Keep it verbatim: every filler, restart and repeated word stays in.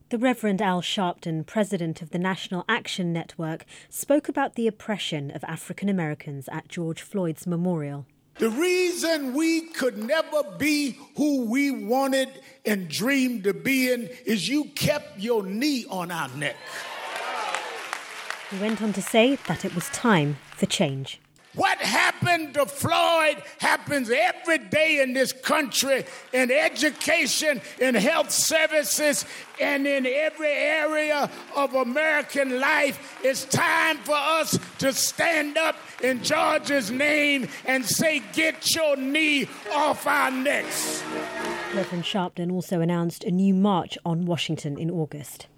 The Reverend Al Sharpton, president of the National Action Network, spoke about the oppression of African Americans at George Floyd's memorial. The reason we could never be who we wanted and dreamed to be in is you kept your knee on our neck. He went on to say that it was time for change. What happened to Floyd happens every day in this country, in education, in health services, and in every area of American life. It's time for us to stand up in George's name and say, get your knee off our necks. Reverend Sharpton also announced a new march on Washington in August.